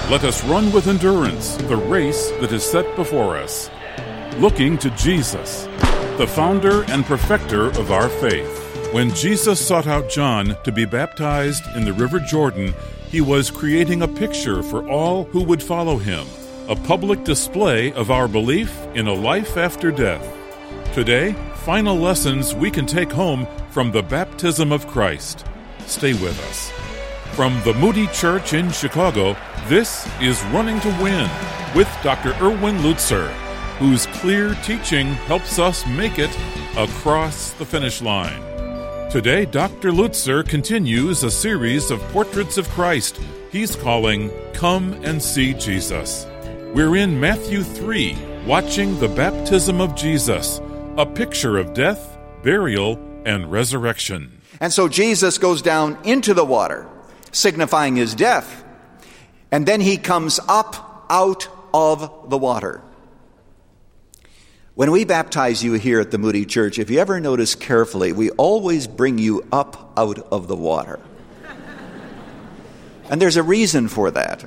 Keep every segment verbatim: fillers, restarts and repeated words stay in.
Let us run with endurance the race that is set before us, looking to Jesus, the founder and perfecter of our faith. When Jesus sought out John to be baptized in the River Jordan, he was creating a picture for all who would follow him, a public display of our belief in a life after death. Today, final lessons we can take home from the baptism of Christ. Stay with us. From the Moody Church in Chicago, this is Running to Win with Doctor Erwin Lutzer, whose clear teaching helps us make it across the finish line. Today, Doctor Lutzer continues a series of portraits of Christ he's calling Come and See Jesus. We're in Matthew three, watching the baptism of Jesus, a picture of death, burial, and resurrection. And so Jesus goes down into the water, signifying his death, and then he comes up out of the water. When we baptize you here at the Moody Church, if you ever notice carefully, we always bring you up out of the water. And there's a reason for that.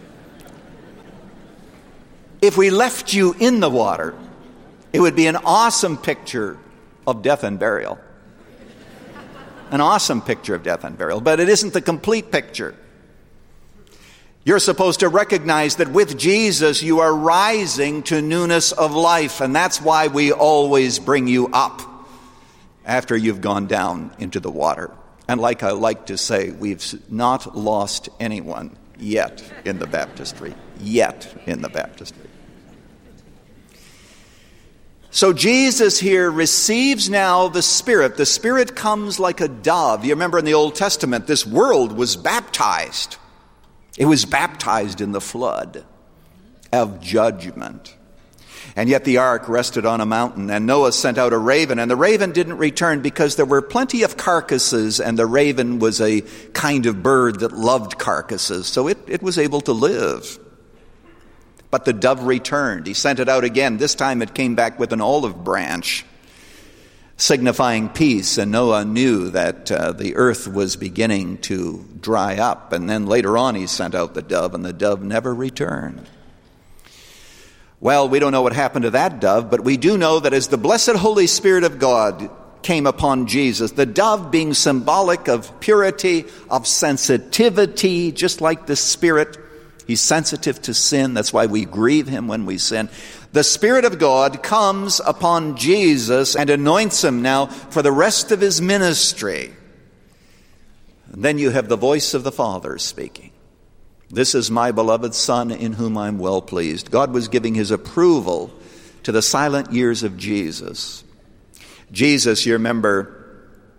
If we left you in the water, it would be an awesome picture of death and burial. An awesome picture of death and burial, but it isn't the complete picture. You're supposed to recognize that with Jesus you are rising to newness of life, and that's why we always bring you up after you've gone down into the water. And like I like to say, we've not lost anyone yet in the baptistry. Yet in the baptistry. So Jesus here receives now the Spirit. The Spirit comes like a dove. You remember in the Old Testament, this world was baptized. It was baptized in the flood of judgment. And yet the ark rested on a mountain, and Noah sent out a raven, and the raven didn't return because there were plenty of carcasses, and the raven was a kind of bird that loved carcasses, so it, it was able to live. But the dove returned. He sent it out again. This time it came back with an olive branch, signifying peace, and Noah knew that uh, the earth was beginning to dry up. And then later on he sent out the dove, and the dove never returned. Well, we don't know what happened to that dove, but we do know that as the blessed Holy Spirit of God came upon Jesus, the dove being symbolic of purity, of sensitivity, just like the Spirit, he's sensitive to sin. That's why we grieve him when we sin. The Spirit of God comes upon Jesus and anoints him now for the rest of his ministry. And then you have the voice of the Father speaking. This is my beloved Son in whom I'm well pleased. God was giving his approval to the silent years of Jesus. Jesus, you remember,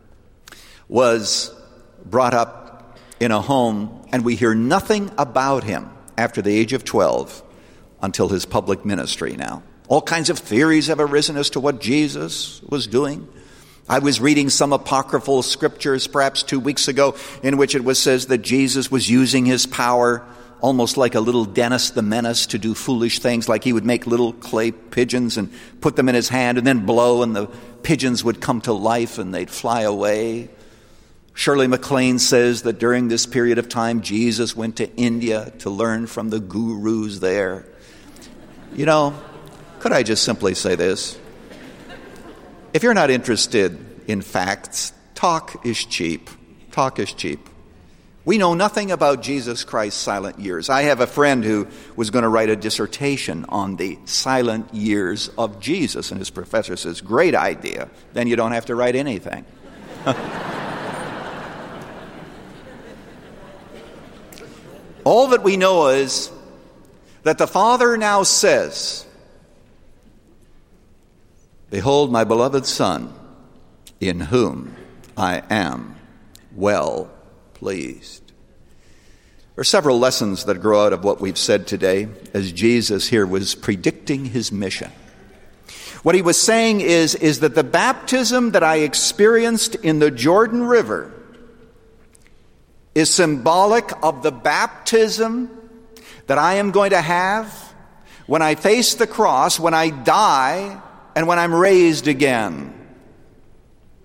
was brought up in a home, and we hear nothing about him after the age of twelve. Until his public ministry now. All kinds of theories have arisen as to what Jesus was doing. I was reading some apocryphal scriptures perhaps two weeks ago in which it was says that Jesus was using his power almost like a little Dennis the Menace to do foolish things, like he would make little clay pigeons and put them in his hand and then blow, and the pigeons would come to life and they'd fly away. Shirley MacLaine says that during this period of time Jesus went to India to learn from the gurus there. You know, could I just simply say this? If you're not interested in facts, talk is cheap. Talk is cheap. We know nothing about Jesus Christ's silent years. I have a friend who was going to write a dissertation on the silent years of Jesus, and his professor says, great idea. Then you don't have to write anything. All that we know is that the Father now says, behold my beloved Son, in whom I am well pleased. There are several lessons that grow out of what we've said today as Jesus here was predicting his mission. What he was saying is, is that the baptism that I experienced in the Jordan River is symbolic of the baptism that I am going to have when I face the cross, when I die, and when I'm raised again.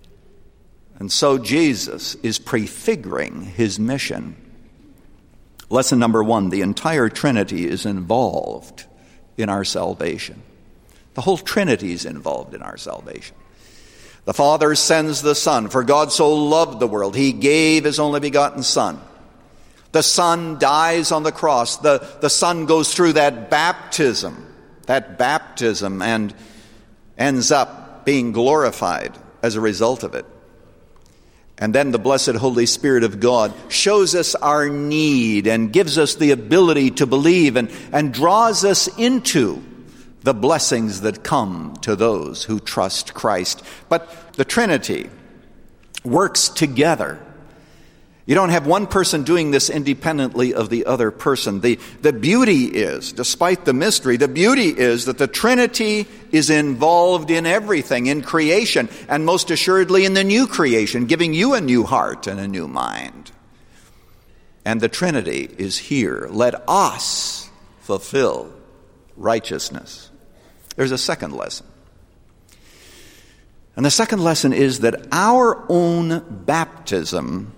And so Jesus is prefiguring his mission. Lesson number one, the entire Trinity is involved in our salvation. The whole Trinity is involved in our salvation. The Father sends the Son. For God so loved the world, he gave his only begotten Son. The Son dies on the cross. The, the Son goes through that baptism, that baptism, and ends up being glorified as a result of it. And then the blessed Holy Spirit of God shows us our need and gives us the ability to believe and, and draws us into the blessings that come to those who trust Christ. But the Trinity works together. You don't have one person doing this independently of the other person. The, the beauty is, despite the mystery, the beauty is that the Trinity is involved in everything, in creation, and most assuredly in the new creation, giving you a new heart and a new mind. And the Trinity is here. Let us fulfill righteousness. There's a second lesson. And the second lesson is that our own baptism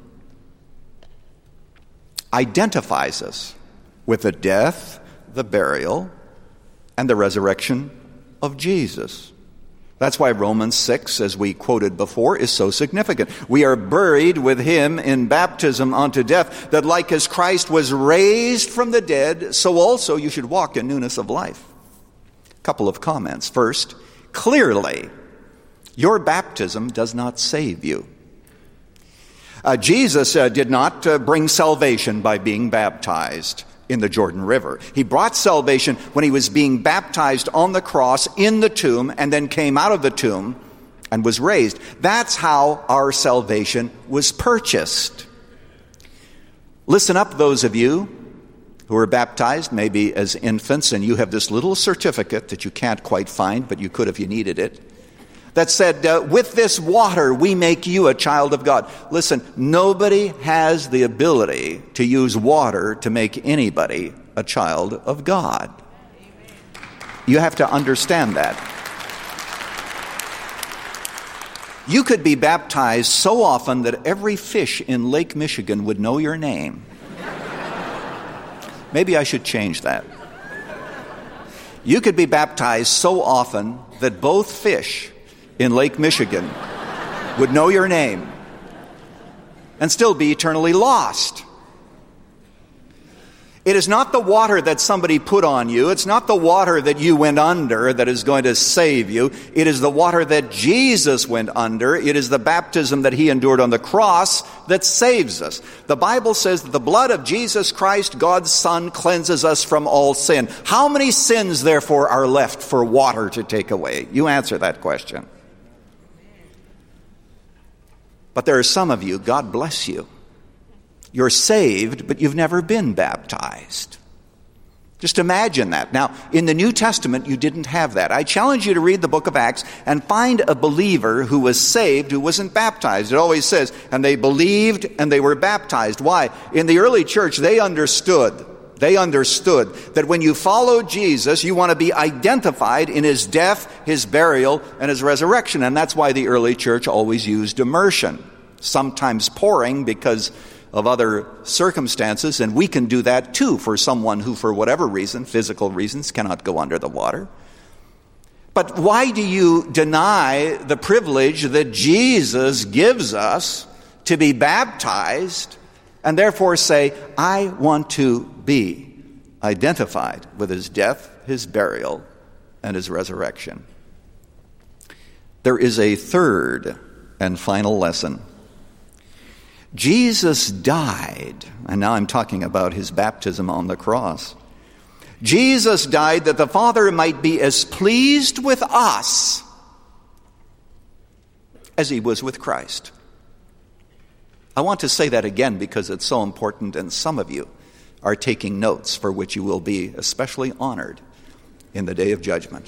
identifies us with the death, the burial, and the resurrection of Jesus. That's why Romans six, as we quoted before, is so significant. We are buried with him in baptism unto death, that like as Christ was raised from the dead, so also you should walk in newness of life. A couple of comments. First, clearly, your baptism does not save you. Uh, Jesus uh, did not uh, bring salvation by being baptized in the Jordan River. He brought salvation when he was being baptized on the cross in the tomb and then came out of the tomb and was raised. That's how our salvation was purchased. Listen up, those of you who were baptized, maybe as infants, and you have this little certificate that you can't quite find, but you could if you needed it, that said, uh, with this water we make you a child of God. Listen, nobody has the ability to use water to make anybody a child of God. You have to understand that. You could be baptized so often that every fish in Lake Michigan would know your name. Maybe I should change that. You could be baptized so often that both fish in Lake Michigan would know your name and still be eternally lost. It is not the water that somebody put on you. It's not the water that you went under that is going to save you. It is the water that Jesus went under. It is the baptism that he endured on the cross that saves us. The Bible says that the blood of Jesus Christ, God's Son, cleanses us from all sin. How many sins, therefore, are left for water to take away? You answer that question. But there are some of you, God bless you. You're saved, but you've never been baptized. Just imagine that. Now, in the New Testament, you didn't have that. I challenge you to read the book of Acts and find a believer who was saved who wasn't baptized. It always says, and they believed and they were baptized. Why? In the early church, they understood. They understood that when you follow Jesus, you want to be identified in his death, his burial, and his resurrection. And that's why the early church always used immersion, sometimes pouring because of other circumstances. And we can do that too for someone who, for whatever reason, physical reasons, cannot go under the water. But why do you deny the privilege that Jesus gives us to be baptized and therefore say, I want to be identified with his death, his burial, and his resurrection? There is a third and final lesson. Jesus died, and now I'm talking about his baptism on the cross. Jesus died that the Father might be as pleased with us as he was with Christ. I want to say that again because it's so important, and some of you are taking notes for which you will be especially honored in the day of judgment.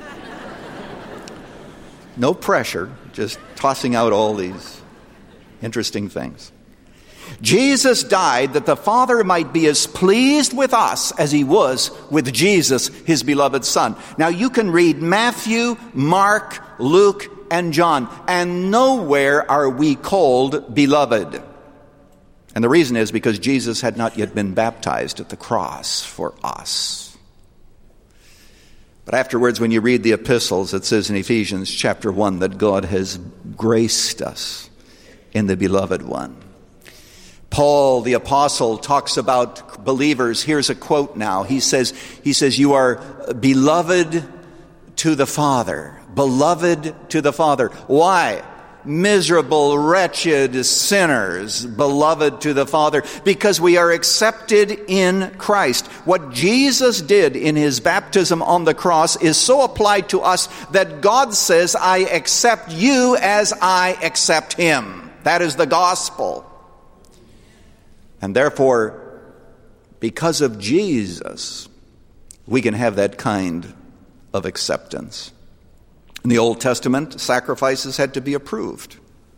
No pressure, just tossing out all these interesting things. Jesus died that the Father might be as pleased with us as he was with Jesus, his beloved Son. Now you can read Matthew, Mark, Luke, and John, and nowhere are we called beloved. And the reason is because Jesus had not yet been baptized at the cross for us. But afterwards, when you read the epistles, it says in Ephesians chapter one that God has graced us in the beloved one. Paul, the apostle, talks about believers. Here's a quote now. He says, he says, you are beloved to the Father. Beloved to the Father. Why? Miserable, wretched sinners, beloved to the Father, because we are accepted in Christ. What Jesus did in his baptism on the cross is so applied to us that God says, I accept you as I accept him. That is the gospel. And therefore, because of Jesus, we can have that kind of acceptance. In the Old Testament, sacrifices had to be approved.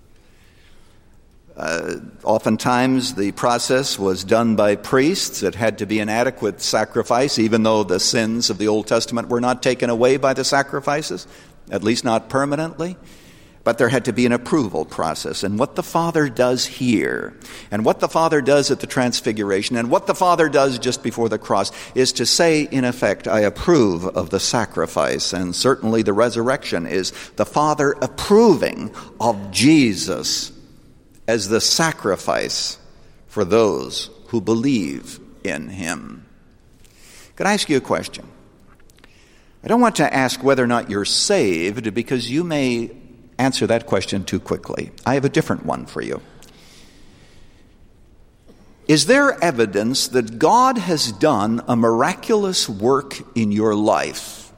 Uh, oftentimes, the process was done by priests. It had to be an adequate sacrifice, even though the sins of the Old Testament were not taken away by the sacrifices, at least not permanently. But there had to be an approval process. And what the Father does here, and what the Father does at the Transfiguration, and what the Father does just before the cross, is to say, in effect, I approve of the sacrifice. And certainly the resurrection is the Father approving of Jesus as the sacrifice for those who believe in him. Could I ask you a question? I don't want to ask whether or not you're saved, because you may answer that question too quickly. I have a different one for you. Is there evidence that God has done a miraculous work in your life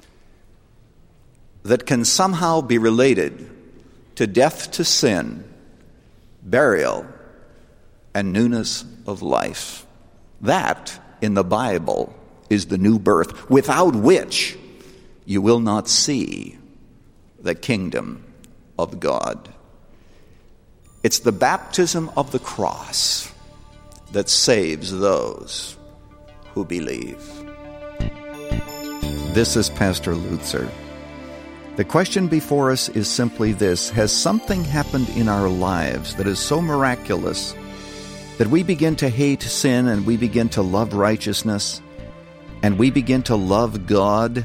that can somehow be related to death to sin, burial, and newness of life? That, in the Bible, is the new birth, without which you will not see the kingdom of God. It's the baptism of the cross that saves those who believe. This is Pastor Lutzer. The question before us is simply this: has something happened in our lives that is so miraculous that we begin to hate sin and we begin to love righteousness and we begin to love God,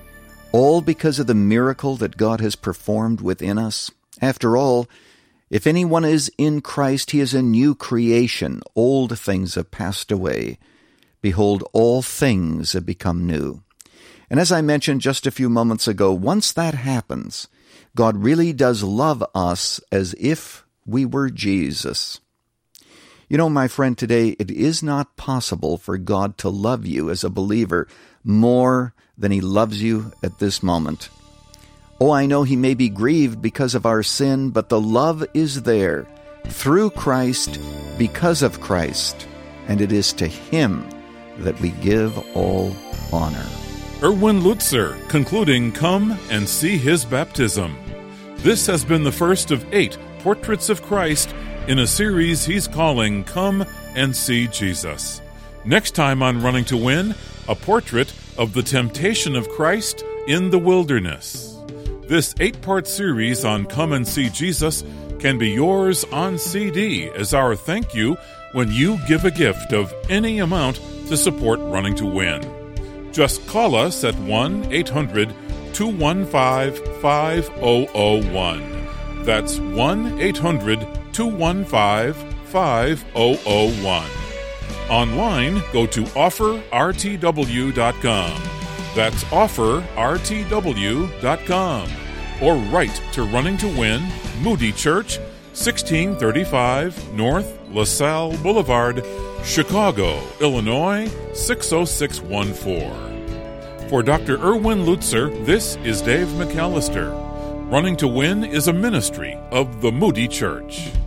all because of the miracle that God has performed within us? After all, if anyone is in Christ, he is a new creation. Old things have passed away. Behold, all things have become new. And as I mentioned just a few moments ago, once that happens, God really does love us as if we were Jesus. You know, my friend, today it is not possible for God to love you as a believer more than he loves you at this moment. Oh, I know he may be grieved because of our sin, but the love is there through Christ, because of Christ, and it is to him that we give all honor. Erwin Lutzer, concluding Come and See His Baptism. This has been the first of eight Portraits of Christ in a series he's calling Come and See Jesus. Next time on Running to Win, a portrait of the temptation of Christ in the wilderness. This eight-part series on Come and See Jesus can be yours on C D as our thank you when you give a gift of any amount to support Running to Win. Just call us at one eight hundred two one five five zero zero one. That's one eight hundred two one five five zero zero one. Online, go to offer r t w dot com. That's offer r t w dot com. Or write to Running to Win, Moody Church, sixteen thirty-five North LaSalle Boulevard, Chicago, Illinois, six oh six one four. For Doctor Erwin Lutzer, this is Dave McAllister. Running to Win is a ministry of the Moody Church.